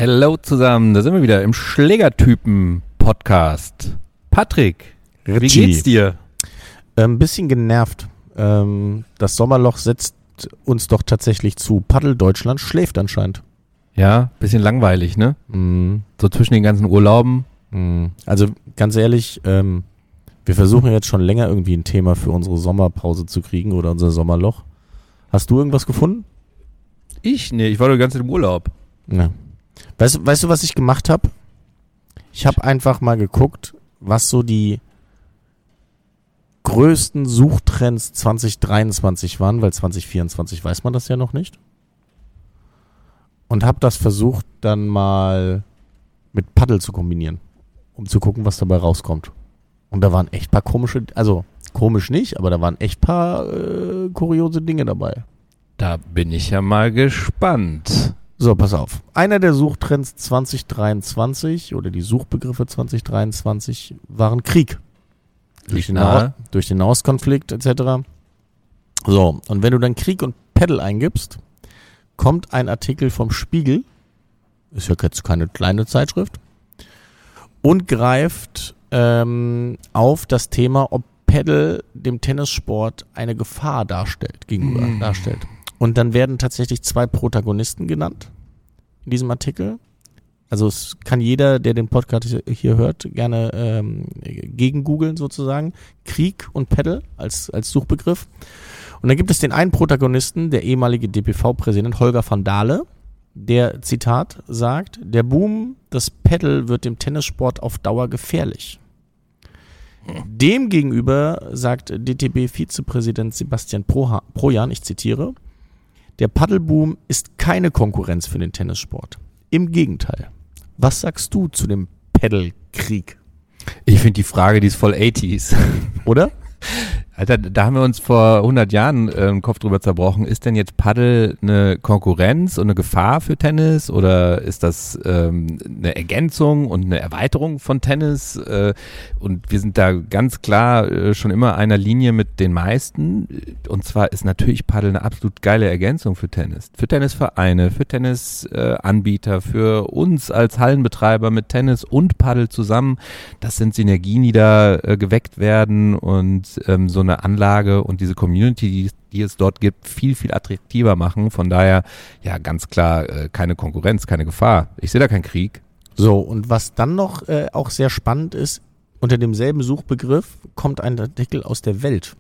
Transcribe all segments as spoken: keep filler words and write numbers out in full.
Hello zusammen, da sind wir wieder im Schlägertypen-Podcast. Patrick, wie Richie. geht's dir? Ein bisschen genervt. Ähm, das Sommerloch setzt uns doch tatsächlich zu. Paddel Deutschland schläft anscheinend. Ja, bisschen langweilig, ne? Mhm. So zwischen den ganzen Urlauben. Mhm. Also ganz ehrlich, ähm, wir versuchen jetzt schon länger irgendwie ein Thema für unsere Sommerpause zu kriegen oder unser Sommerloch. Hast du irgendwas gefunden? Ich? Nee, ich war doch die ganze Zeit im Urlaub. Ja. Weißt, weißt du, was ich gemacht habe? Ich habe einfach mal geguckt, was so die größten Suchtrends zwanzig dreiundzwanzig waren, weil zwanzig vierundzwanzig weiß man das ja noch nicht. Und habe das versucht dann mal mit Paddel zu kombinieren, um zu gucken, was dabei rauskommt. Und da waren echt paar komische, also komisch nicht, aber da waren echt paar äh, kuriose Dinge dabei. Da bin ich ja mal gespannt. So, pass auf. Einer der Suchtrends zwanzig dreiundzwanzig oder die Suchbegriffe zwanzig dreiundzwanzig waren Krieg. Durch den, Nahe. durch den Nahostkonflikt et cetera. So, und wenn du dann Krieg und Paddel eingibst, kommt ein Artikel vom Spiegel, ist ja jetzt keine kleine Zeitschrift, und greift ähm, auf das Thema, ob Paddel dem Tennissport eine Gefahr darstellt, gegenüber mm. darstellt. Und dann werden tatsächlich zwei Protagonisten genannt in diesem Artikel. Also es kann jeder, der den Podcast hier hört, gerne ähm, gegen googeln sozusagen. Krieg und Paddel als, als Suchbegriff. Und dann gibt es den einen Protagonisten, der ehemalige D P V-Präsident Holger van Dahle, der, Zitat, sagt, der Boom des Paddel wird dem Tennissport auf Dauer gefährlich. Demgegenüber sagt D T B-Vizepräsident Sebastian Proha- Projan, ich zitiere, der Paddelboom ist keine Konkurrenz für den Tennissport. Im Gegenteil. Was sagst du zu dem Paddle-Krieg? Ich finde die Frage, die ist voll achtziger. Oder? Alter, da haben wir uns vor hundert Jahren äh, den Kopf drüber zerbrochen. Ist denn jetzt Paddel eine Konkurrenz und eine Gefahr für Tennis oder ist das ähm, eine Ergänzung und eine Erweiterung von Tennis? Äh, und wir sind da ganz klar äh, schon immer einer Linie mit den meisten. Und zwar ist natürlich Paddel eine absolut geile Ergänzung für Tennis. Für Tennisvereine, für Tennisanbieter, äh, für uns als Hallenbetreiber mit Tennis und Paddel zusammen. Das sind Synergien, die da äh, geweckt werden und ähm, so eine Anlage und diese Community, die, die es dort gibt, viel, viel attraktiver machen. Von daher, ja, ganz klar, äh, keine Konkurrenz, keine Gefahr. Ich sehe da keinen Krieg. So, und was dann noch äh, auch sehr spannend ist, unter demselben Suchbegriff kommt ein Artikel aus der Welt,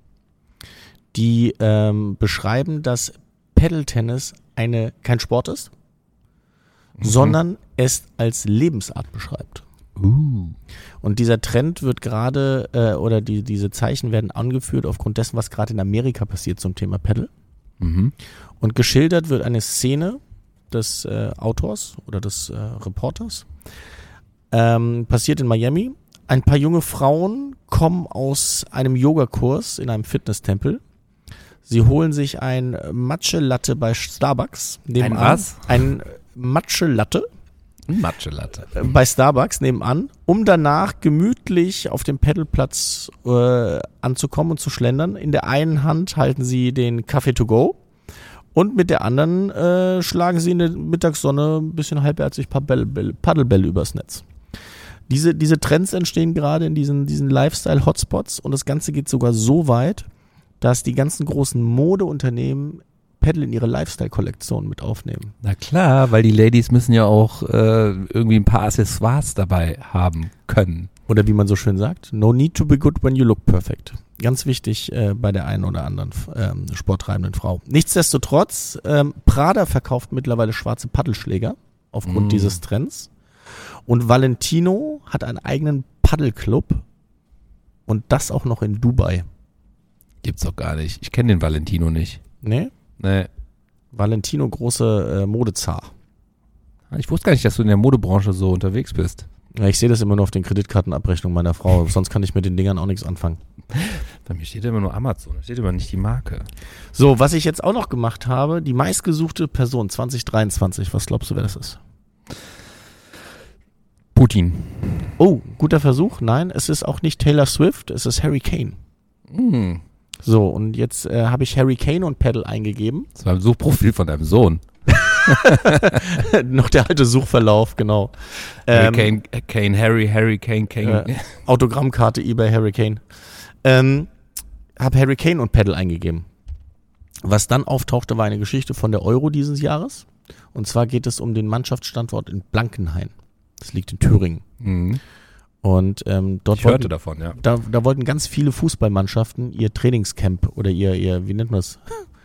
die ähm, beschreiben, dass Paddle-Tennis eine, kein Sport ist, mhm. sondern es als Lebensart beschreibt. Uh. Und dieser Trend wird gerade, äh, oder die, diese Zeichen werden angeführt aufgrund dessen, was gerade in Amerika passiert zum Thema Paddle. Mhm. Und geschildert wird eine Szene des äh, Autors oder des äh, Reporters. Ähm, passiert in Miami. Ein paar junge Frauen kommen aus einem Yogakurs in einem Fitnesstempel. Sie holen sich ein Matcha-Latte bei Starbucks. Ein was? Ein Matcha-Latte. Matcha-Latte. Bei Starbucks nebenan, um danach gemütlich auf dem Paddleplatz äh, anzukommen und zu schlendern. In der einen Hand halten sie den Kaffee to go und mit der anderen äh, schlagen sie in der Mittagssonne ein bisschen halbherzig paar Bälle, Bälle, Paddelbälle übers Netz. Diese, diese Trends entstehen gerade in diesen, diesen Lifestyle-Hotspots und das Ganze geht sogar so weit, dass die ganzen großen Modeunternehmen Paddle in ihre Lifestyle-Kollektion mit aufnehmen. Na klar, weil die Ladies müssen ja auch äh, irgendwie ein paar Accessoires dabei haben können. Oder wie man so schön sagt, no need to be good when you look perfect. Ganz wichtig äh, bei der einen oder anderen ähm, sporttreibenden Frau. Nichtsdestotrotz, ähm, Prada verkauft mittlerweile schwarze Paddelschläger aufgrund mm. dieses Trends. Und Valentino hat einen eigenen Paddelclub und das auch noch in Dubai. Gibt's doch gar nicht. Ich kenne den Valentino nicht. Nee? Nee. Valentino, große äh, Modezar. Ich wusste gar nicht, dass du in der Modebranche so unterwegs bist. Ja, ich sehe das immer nur auf den Kreditkartenabrechnungen meiner Frau. Sonst kann ich mit den Dingern auch nichts anfangen. Bei mir steht immer nur Amazon. Da steht immer nicht die Marke. So, was ich jetzt auch noch gemacht habe, die meistgesuchte Person zwanzig dreiundzwanzig. Was glaubst du, wer das ist? Putin. Oh, guter Versuch. Nein, es ist auch nicht Taylor Swift, es ist Harry Kane. Mhm. So, und jetzt äh, habe ich Harry Kane und Paddle eingegeben. Das war ein Suchprofil von deinem Sohn. Noch der alte Suchverlauf, genau. Harry Ähm, Kane, Kane, Harry, Harry Kane, Kane. Äh, Autogrammkarte eBay Harry Kane. Ähm, hab Harry Kane und Paddle eingegeben. Was dann auftauchte, war eine Geschichte von der Euro dieses Jahres. Und zwar geht es um den Mannschaftsstandort in Blankenhain. Das liegt in Thüringen. Mhm. Und ähm, dort Ich hörte wollten, davon, ja. da, da wollten ganz viele Fußballmannschaften ihr Trainingscamp oder ihr, ihr wie nennt man das?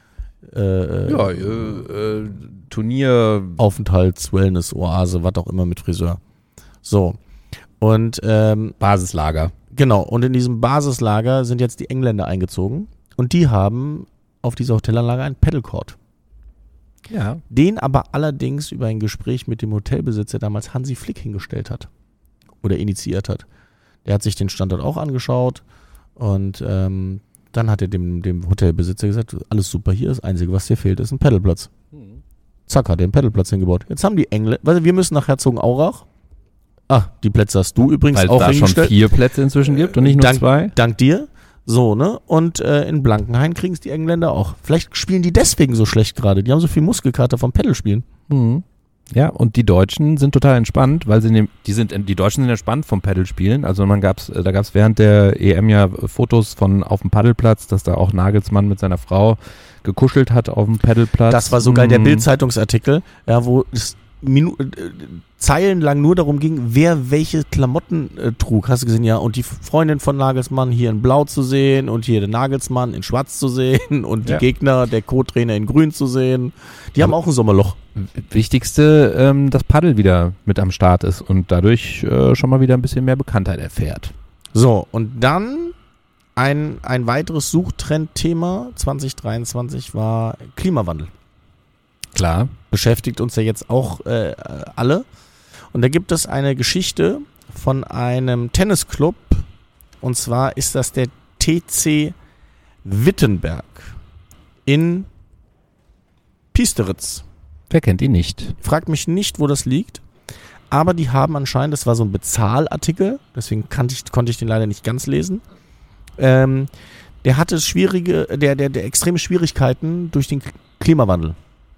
Äh, Ja, äh, äh, Turnier. Aufenthalts-, Wellness, Oase, was auch immer mit Friseur. So. Und ähm, Basislager. genau, und in diesem Basislager sind jetzt die Engländer eingezogen und die haben auf dieser Hotelanlage einen Paddlecourt. Ja. Den aber allerdings über ein Gespräch mit dem Hotelbesitzer damals Hansi Flick hingestellt hat oder initiiert hat. Der hat sich den Standort auch angeschaut und ähm, dann hat er dem, dem Hotelbesitzer gesagt, alles super hier, das Einzige, was dir fehlt, ist ein Paddleplatz. Mhm. Zack, hat er einen Paddleplatz hingebaut. Jetzt haben die Engländer, also wir müssen nach Herzogenaurach. Ah, die Plätze hast du übrigens Weil auch es da schon hingestellt. vier Plätze inzwischen gibt und nicht nur dank, zwei. Dank dir. So, ne? Und äh, in Blankenhain kriegen es die Engländer auch. Vielleicht spielen die deswegen so schlecht gerade. Die haben so viel Muskelkater vom Paddlespielen. Mhm. Ja, und die Deutschen sind total entspannt, weil sie nehm, die sind die Deutschen sind entspannt vom Paddelspielen. Also man gab's da gab's während der E M ja Fotos von auf dem Paddelplatz, dass da auch Nagelsmann mit seiner Frau gekuschelt hat auf dem Paddelplatz. Das war sogar der Mhm. Bild-Zeitungsartikel, ja, wo es Minu äh, zeilenlang nur darum ging, wer welche Klamotten äh, trug. Hast du gesehen, ja, und die Freundin von Nagelsmann hier in Blau zu sehen und hier den Nagelsmann in Schwarz zu sehen und die Ja. Gegner, der Co-Trainer in Grün zu sehen. Die haben auch ein Sommerloch. Wichtigste, ähm, dass Paddel wieder mit am Start ist und dadurch äh, schon mal wieder ein bisschen mehr Bekanntheit erfährt. So, und dann ein, ein weiteres Suchtrendthema zwanzig dreiundzwanzig war Klimawandel. Klar. Beschäftigt uns ja jetzt auch äh, alle. Und da gibt es eine Geschichte von einem Tennisclub. Und zwar ist das der T C Wittenberg in Piesteritz. Wer kennt ihn nicht? Fragt mich nicht, wo das liegt. Aber die haben anscheinend, das war so ein Bezahlartikel, deswegen kannte ich, konnte ich den leider nicht ganz lesen. Ähm, der hatte schwierige, der, der, der extreme Schwierigkeiten durch den K- Klimawandel.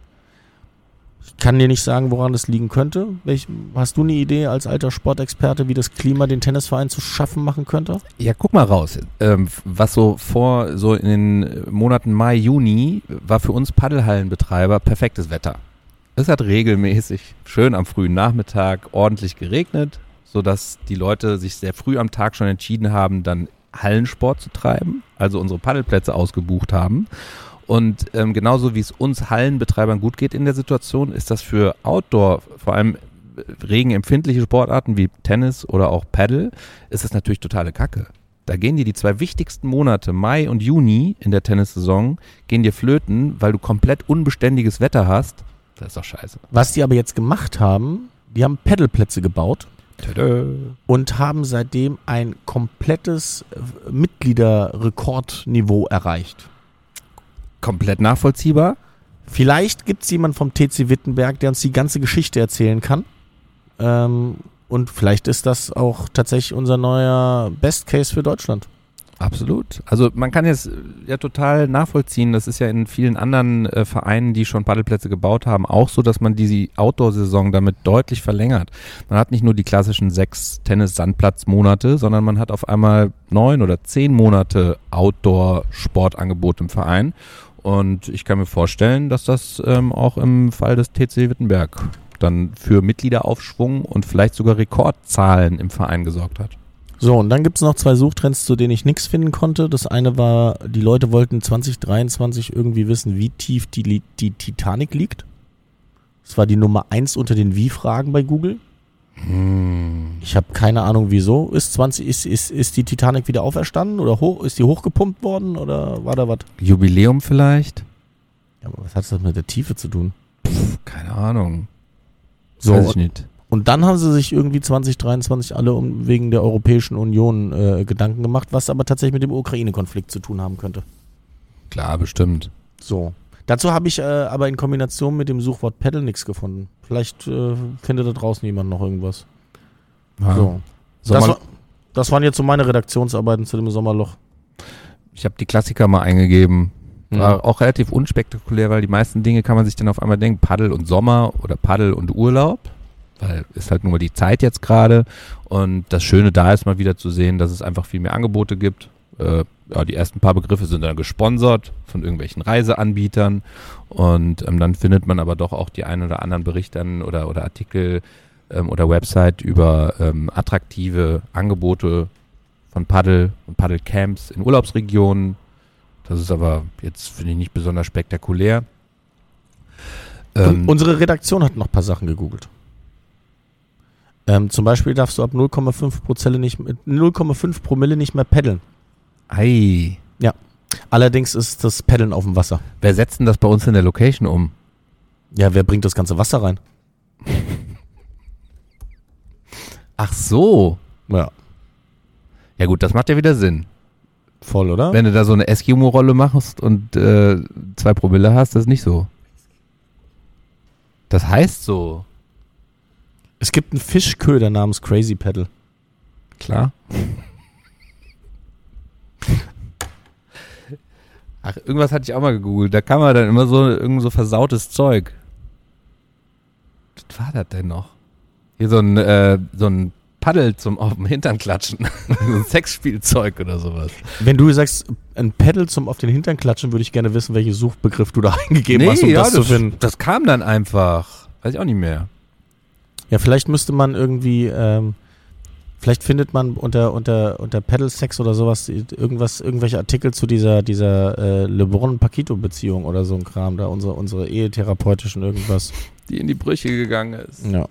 Ich kann dir nicht sagen, woran das liegen könnte. Welch, hast du eine Idee als alter Sportexperte, wie das Klima den Tennisverein zu schaffen machen könnte? Ja, guck mal raus. Ähm, was so vor, so in den Monaten Mai, Juni, war für uns Paddelhallenbetreiber perfektes Wetter. Es hat regelmäßig schön am frühen Nachmittag ordentlich geregnet, sodass die Leute sich sehr früh am Tag schon entschieden haben, dann Hallensport zu treiben, also unsere Paddelplätze ausgebucht haben. Und ähm, genauso wie es uns Hallenbetreibern gut geht in der Situation, ist das für Outdoor, vor allem regenempfindliche Sportarten wie Tennis oder auch Paddle, ist das natürlich totale Kacke. Da gehen dir die zwei wichtigsten Monate, Mai und Juni in der Tennissaison, gehen dir flöten, weil du komplett unbeständiges Wetter hast. Das ist doch scheiße. Was die aber jetzt gemacht haben, die haben Paddleplätze gebaut. Tada. Und haben seitdem ein komplettes äh, Mitgliederrekordniveau erreicht. Komplett nachvollziehbar. Vielleicht gibt es jemanden vom T C Wittenberg, der uns die ganze Geschichte erzählen kann. Ähm, und vielleicht ist das auch tatsächlich unser neuer Best Case für Deutschland. Absolut. Also man kann jetzt ja total nachvollziehen, das ist ja in vielen anderen äh, Vereinen, die schon Paddelplätze gebaut haben, auch so, dass man diese Outdoor-Saison damit deutlich verlängert. Man hat nicht nur die klassischen sechs Tennis-Sandplatz-Monate, sondern man hat auf einmal neun oder zehn Monate Outdoor-Sportangebot im Verein. Und ich kann mir vorstellen, dass das ähm, auch im Fall des T C Wittenberg dann für Mitgliederaufschwung und vielleicht sogar Rekordzahlen im Verein gesorgt hat. So, und dann gibt es noch zwei Suchtrends, zu denen ich nichts finden konnte. Das eine war, die Leute wollten zwanzig dreiundzwanzig irgendwie wissen, wie tief die, die Titanic liegt. Das war die Nummer eins unter den Wie-Fragen bei Google. Hm. Ich habe keine Ahnung, wieso. Ist, zwanzig, ist, ist, ist die Titanic wieder auferstanden oder hoch, ist die hochgepumpt worden oder war da was? Jubiläum vielleicht? Ja, aber was hat das mit der Tiefe zu tun? Pff, keine Ahnung. So, Weiß ich nicht. und dann haben sie sich irgendwie zwanzig dreiundzwanzig alle um, wegen der Europäischen Union äh, Gedanken gemacht, was aber tatsächlich mit dem Ukraine-Konflikt zu tun haben könnte. Klar, bestimmt. So. Dazu habe ich äh, aber in Kombination mit dem Suchwort Paddle nichts gefunden. Vielleicht äh, findet da draußen jemand noch irgendwas. Ja. So. Das, war, das waren jetzt so meine Redaktionsarbeiten zu dem Sommerloch. Ich habe die Klassiker mal eingegeben. War Mhm. auch relativ unspektakulär, weil die meisten Dinge kann man sich dann auf einmal denken, Paddel und Sommer oder Paddel und Urlaub, weil ist halt nur mal die Zeit jetzt gerade und das Schöne da ist mal wieder zu sehen, dass es einfach viel mehr Angebote gibt. Äh, ja, die ersten paar Begriffe sind dann gesponsert von irgendwelchen Reiseanbietern und ähm, dann findet man aber doch auch die ein oder anderen Berichte oder, oder Artikel ähm, oder Website über ähm, attraktive Angebote von Paddel und Paddelcamps in Urlaubsregionen. Das ist aber jetzt, finde ich, nicht besonders spektakulär. Ähm, Und unsere Redaktion hat noch ein paar Sachen gegoogelt. Ähm, zum Beispiel darfst du ab null Komma fünf Promille nicht, null Komma fünf Promille nicht mehr paddeln. ei, Allerdings ist das Paddeln auf dem Wasser. wer setzt denn das bei uns in der Location um? Ja, wer bringt das ganze Wasser rein? Ach so. Ja, Ja gut, das macht ja wieder Sinn. voll, oder? Wenn du da so eine Eskimo-Rolle machst und äh, zwei Promille hast, das ist nicht so. Das heißt so. Es gibt einen Fischköder namens Crazy Paddle. Klar. Ach, irgendwas hatte ich auch mal gegoogelt. Da kam man dann immer so irgend so versautes Zeug. Was war das denn noch? Hier so ein, äh, so ein Paddel zum auf dem Hintern klatschen. So ein Sexspielzeug oder sowas. Wenn du sagst, ein Paddle zum auf den Hintern klatschen, würde ich gerne wissen, welchen Suchbegriff du da eingegeben hast, um das, zu finden. das kam dann einfach. Weiß ich auch nicht mehr. Ja, vielleicht müsste man irgendwie, ähm, vielleicht findet man unter unter unter Paddle Sex oder sowas irgendwas, irgendwelche Artikel zu dieser dieser äh, LeBron-Paquito-Beziehung oder so ein Kram, da unsere unsere ehetherapeutischen irgendwas. Die in die Brüche gegangen ist. Ja.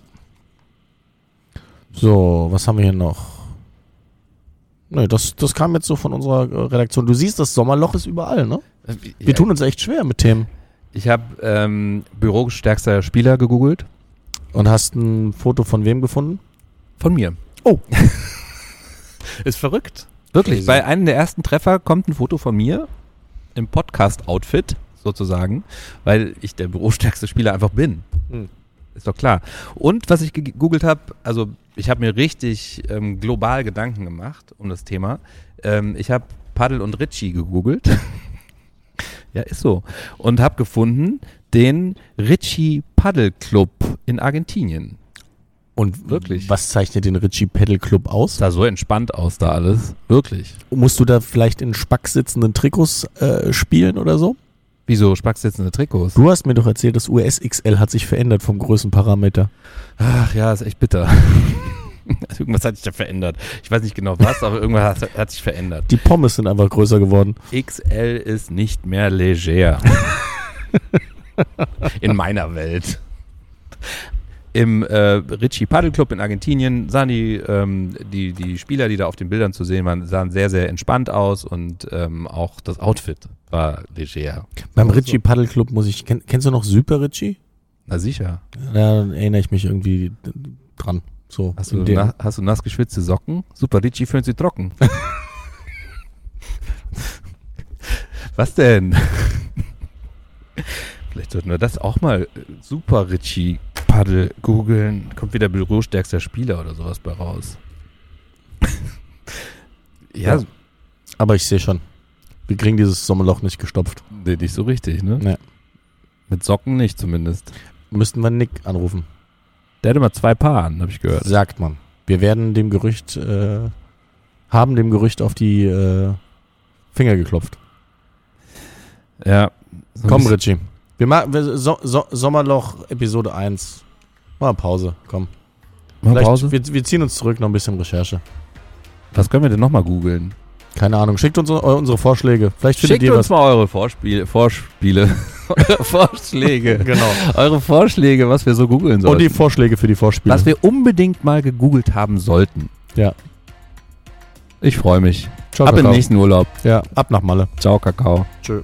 So, was haben wir hier noch? Ne, das, das kam jetzt so von unserer äh, Redaktion. Du siehst, das Sommerloch ist überall, ne? Wir Ja, tun uns echt schwer mit Themen. Ich habe ähm, bürostärkster Spieler gegoogelt. Und hast ein Foto von wem gefunden? Von mir. Oh. Ist verrückt. Wirklich. Crazy. Bei einem der ersten Treffer kommt ein Foto von mir im Podcast-Outfit sozusagen, weil ich der bürostärkste Spieler einfach bin. Hm. Ist doch klar. Und was ich gegoogelt habe, also ich habe mir richtig ähm, global Gedanken gemacht um das Thema. Ähm, ich habe Paddel und Ritchie gegoogelt. Ja, ist so. Und habe gefunden den Ritchie Paddle Club in Argentinien. Und Wirklich. was zeichnet den Ritchie Paddle Club aus? Sah so entspannt aus da alles. Wirklich. Musst du da vielleicht in Spack sitzenden Trikots äh, spielen oder so? Wieso spacksitzende Trikots? Du hast mir doch erzählt, das U S X L hat sich verändert vom Größenparameter. Ach ja, ist echt bitter. Irgendwas hat sich da verändert. Ich weiß nicht genau was, aber irgendwas hat, hat sich verändert. Die Pommes sind einfach größer geworden. X L ist nicht mehr leger. In meiner Welt. Im äh, Ritchie Paddle Club in Argentinien sahen die, ähm, die, die Spieler, die da auf den Bildern zu sehen waren, sahen sehr, sehr entspannt aus und ähm, auch das Outfit war leger. Beim Ritchie Paddle Club muss ich, kenn, kennst du noch Super Ritchie? Na sicher. Da erinnere ich mich irgendwie dran. So, Hast du, in dem- na, hast du nass geschwitzte Socken? Super Ritchie fühlen sie trocken. Was denn? Vielleicht sollten wir das auch mal äh, Super Ritchie Paddel googeln. Kommt wieder bürostärkster Spieler oder sowas bei raus. ja, Ja. Aber ich sehe schon, wir kriegen dieses Sommerloch nicht gestopft. nee, nicht so richtig, ne? Nee. Mit Socken nicht zumindest. Müssten wir Nick anrufen. Der hatte mal zwei Paar an, habe ich gehört. Sagt man. Wir werden dem Gerücht, äh, haben dem Gerücht auf die äh, Finger geklopft. Ja. So ein Komm, bisschen- Ritchie. Wir machen wir, so, so, Sommerloch Episode eins. Mal Pause, komm. Mal Vielleicht, Pause. Wir, wir ziehen uns zurück, noch ein bisschen Recherche. Was können wir denn nochmal googeln? Keine Ahnung. Schickt uns eu- unsere Vorschläge. Vielleicht findet Schickt ihr uns was. mal eure Vorspiele, Vorspiele, eure Vorschläge. Genau. Eure Vorschläge, was wir so googeln sollen. Und die Vorschläge für die Vorspiele. Was wir unbedingt mal gegoogelt haben sollten. Ja. Ich freue mich. Ciao, Ab in Kakao. den nächsten Urlaub. Ja, ab nach Malle. Ciao, Kakao. Tschö.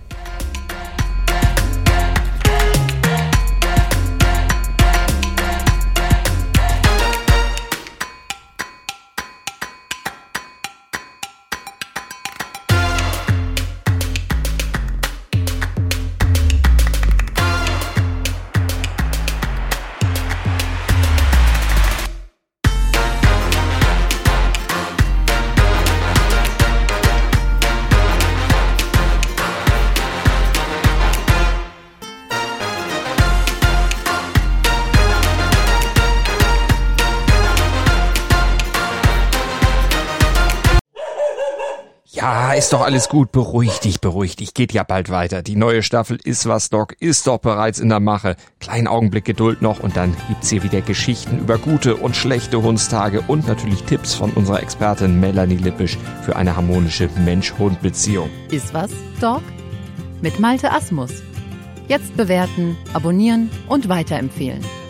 Ja, ist doch alles gut. Beruhig dich, beruhig dich. Geht ja bald weiter. Die neue Staffel Ist was, Doc ist doch bereits in der Mache. Kleinen Augenblick Geduld noch und dann gibt's hier wieder Geschichten über gute und schlechte Hundstage und natürlich Tipps von unserer Expertin Melanie Lippisch für eine harmonische Mensch-Hund-Beziehung. Ist was, Doc? Mit Malte Asmus. Jetzt bewerten, abonnieren und weiterempfehlen.